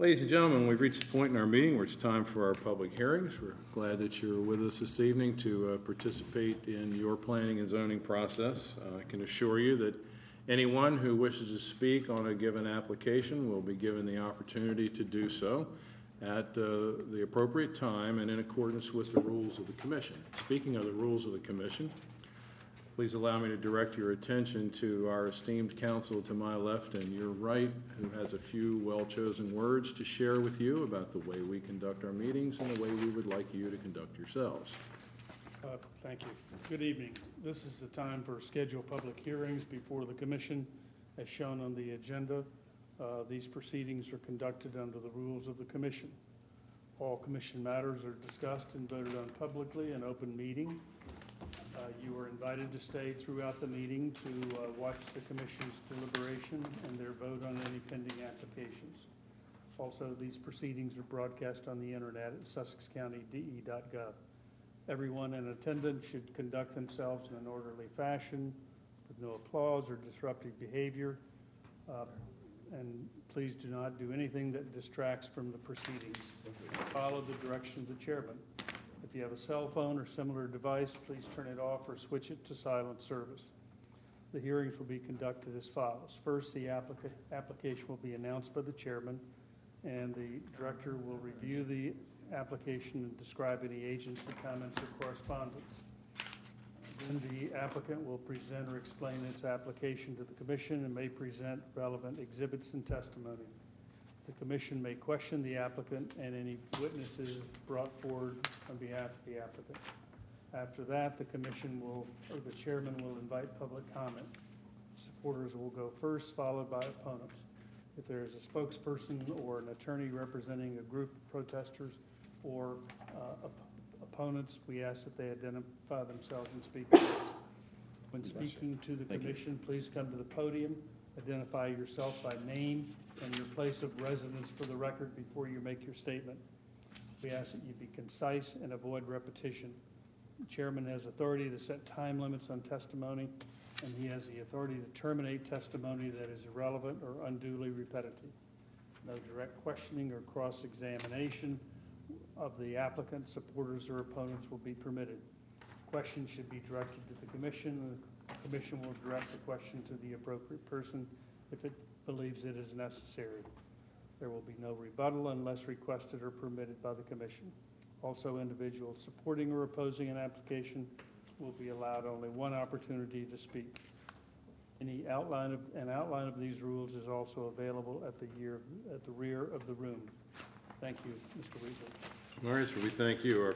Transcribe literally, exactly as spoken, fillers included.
Ladies and gentlemen, we've reached the point in our meeting where it's time for our public hearings. We're glad that you're with us this evening to uh, participate in your planning and zoning process. Uh, I can assure you that anyone who wishes to speak on a given application will be given the opportunity to do so at uh, the appropriate time and in accordance with the rules of the Commission. Speaking of the rules of the Commission, please allow me to direct your attention to our esteemed counsel to my left and your right, who has a few well-chosen words to share with you about the way we conduct our meetings and the way we would like you to conduct yourselves. Uh, Thank you. Good evening. This is the time for scheduled public hearings before the Commission as shown on the agenda. Uh, These proceedings are conducted under the rules of the Commission. All Commission matters are discussed and voted on publicly in open meeting. Uh, You are invited to stay throughout the meeting to uh, watch the Commission's deliberation and their vote on any pending applications. Also, these proceedings are broadcast on the internet at sussex county d e dot gov. Everyone in attendance should conduct themselves in an orderly fashion with no applause or disruptive behavior. Uh, and please do not do anything that distracts from the proceedings. Follow the direction of the chairman. If you have a cell phone or similar device, please turn it off or switch it to silent service. The hearings will be conducted as follows. First, the applica- application will be announced by the chairman, and the director will review the application and describe any agency comments or correspondence. Then the applicant will present or explain its application to the Commission and may present relevant exhibits and testimony. The Commission may question the applicant and any witnesses brought forward on behalf of the applicant. After that, the Commission will, or the chairman will invite public comment. Supporters will go first, followed by opponents. If there is a spokesperson or an attorney representing a group of protesters or uh, op- opponents, we ask that they identify themselves and speak. When speaking to the Commission, please come to the podium, identify yourself by name and your place of residence for the record before you make your statement. We ask that you be concise and avoid repetition. The chairman has authority to set time limits on testimony, and he has the authority to terminate testimony that is irrelevant or unduly repetitive. No direct questioning or cross-examination of the applicant, supporters, or opponents will be permitted. Questions should be directed to the Commission, and the Commission will direct the question to the appropriate person if it believes it is necessary. There will be no rebuttal unless requested or permitted by the Commission. Also, individuals supporting or opposing an application will be allowed only one opportunity to speak. Any outline of, an outline of these rules is also available at the, year, at the rear of the room. Thank you, Mister Weasley. All right, so we thank you. Our